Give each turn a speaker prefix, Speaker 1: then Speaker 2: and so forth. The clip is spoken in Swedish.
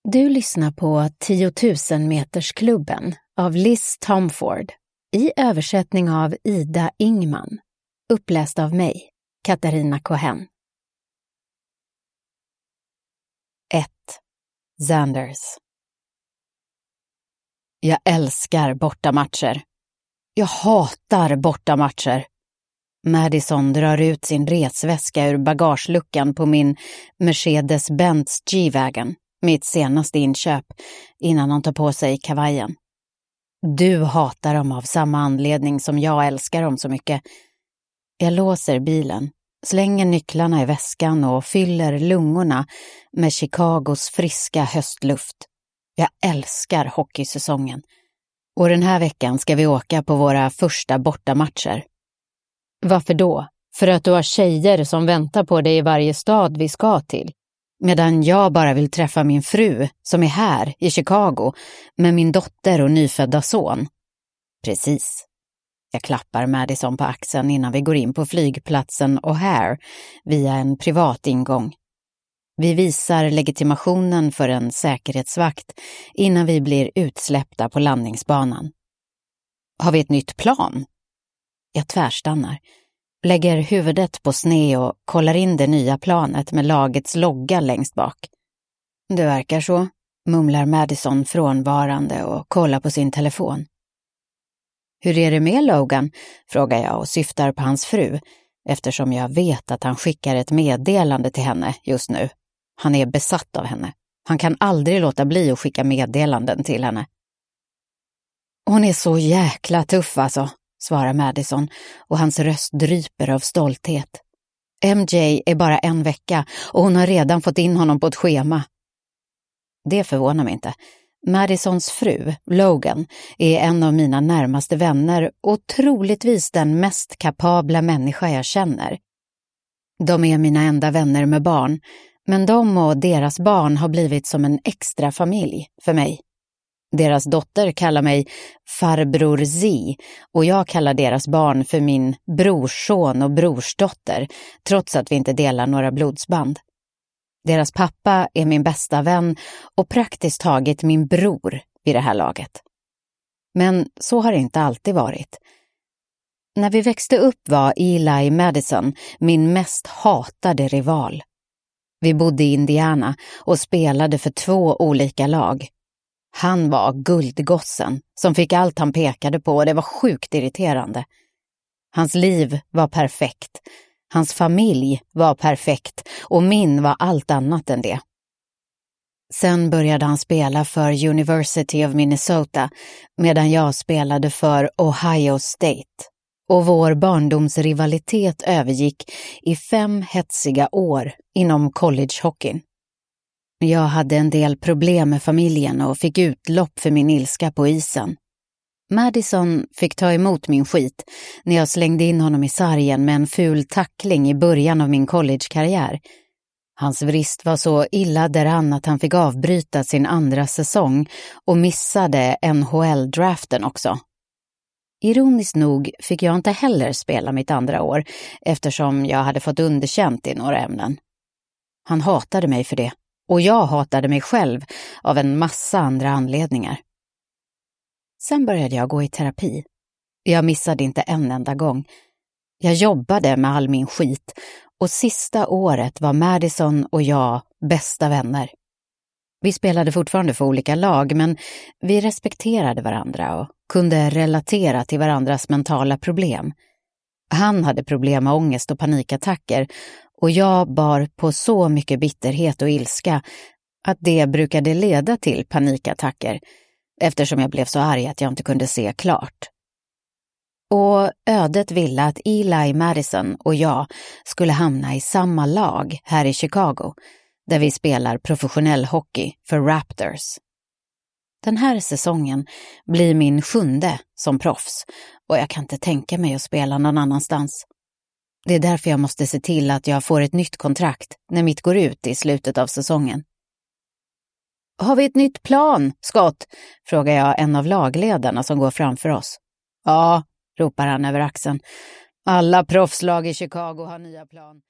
Speaker 1: Du lyssnar på 10 000 metersklubben av Liz Tomford i översättning av Ida Ingman, uppläst av mig, Katarina Cohen. 1. Xanders. Jag älskar bortamatcher. Jag hatar bortamatcher. Madison drar ut sin resväska ur bagageluckan på min Mercedes-Benz G-Wagon, mitt senaste inköp, innan hon tar på sig kavajen. Du hatar dem av samma anledning som jag älskar dem så mycket. Jag låser bilen, slänger nycklarna i väskan och fyller lungorna med Chicagos friska höstluft. Jag älskar hockeysäsongen. Och den här veckan ska vi åka på våra första bortamatcher. Varför då? För att du har tjejer som väntar på dig i varje stad vi ska till. Medan jag bara vill träffa min fru som är här i Chicago med min dotter och nyfödda son. Precis. Jag klappar Madison på axeln innan vi går in på flygplatsen O'Hare via en privat ingång. Vi visar legitimationen för en säkerhetsvakt innan vi blir utsläppta på landningsbanan. Har vi ett nytt plan? Jag tvärstannar, lägger huvudet på sned och kollar in det nya planet med lagets logga längst bak. Det verkar så, mumlar Madison frånvarande och kollar på sin telefon. Hur är det med Logan? Frågar jag och syftar på hans fru, eftersom jag vet att han skickar ett meddelande till henne just nu. Han är besatt av henne. Han kan aldrig låta bli att skicka meddelanden till henne. Hon är så jäkla tuff alltså, svarar Madison och hans röst dryper av stolthet. MJ är bara 1 vecka och hon har redan fått in honom på ett schema. Det förvånar mig inte. Madisons fru, Logan, är en av mina närmaste vänner och troligtvis den mest kapabla människa jag känner. De är mina enda vänner med barn, men de och deras barn har blivit som en extra familj för mig. Deras dotter kallar mig farbror Z och jag kallar deras barn för min brorsson och brorsdotter, trots att vi inte delar några blodsband. Deras pappa är min bästa vän och praktiskt taget min bror vid det här laget. Men så har det inte alltid varit. När vi växte upp var Eli Madison min mest hatade rival. Vi bodde i Indiana och spelade för 2 olika lag. Han var guldgossen som fick allt han pekade på och det var sjukt irriterande. Hans liv var perfekt. Hans familj var perfekt och min var allt annat än det. Sen började han spela för University of Minnesota medan jag spelade för Ohio State. Och vår barndomsrivalitet övergick i 5 hetsiga år inom collegehockeyn. Jag hade en del problem med familjen och fick utlopp för min ilska på isen. Madison fick ta emot min skit när jag slängde in honom i sargen med en ful tackling i början av min collegekarriär. Hans vrist var så illa däran att han fick avbryta sin andra säsong och missade NHL-draften också. Ironiskt nog fick jag inte heller spela mitt andra år eftersom jag hade fått underkänt i några ämnen. Han hatade mig för det och jag hatade mig själv av en massa andra anledningar. Sen började jag gå i terapi. Jag missade inte en enda gång. Jag jobbade med all min skit och sista året var Madison och jag bästa vänner. Vi spelade fortfarande för olika lag men vi respekterade varandra och kunde relatera till varandras mentala problem. Han hade problem med ångest och panikattacker och jag bar på så mycket bitterhet och ilska att det brukade leda till panikattacker eftersom jag blev så arg att jag inte kunde se klart. Och ödet ville att Eli Madison och jag skulle hamna i samma lag här i Chicago där vi spelar professionell hockey för Raptors. Den här säsongen blir min 7:e som proffs och jag kan inte tänka mig att spela någon annanstans. Det är därför jag måste se till att jag får ett nytt kontrakt när mitt går ut i slutet av säsongen. Har vi ett nytt plan, Scott? Frågar jag en av lagledarna som går framför oss. Ja, ropar han över axeln. Alla proffslag i Chicago har nya plan.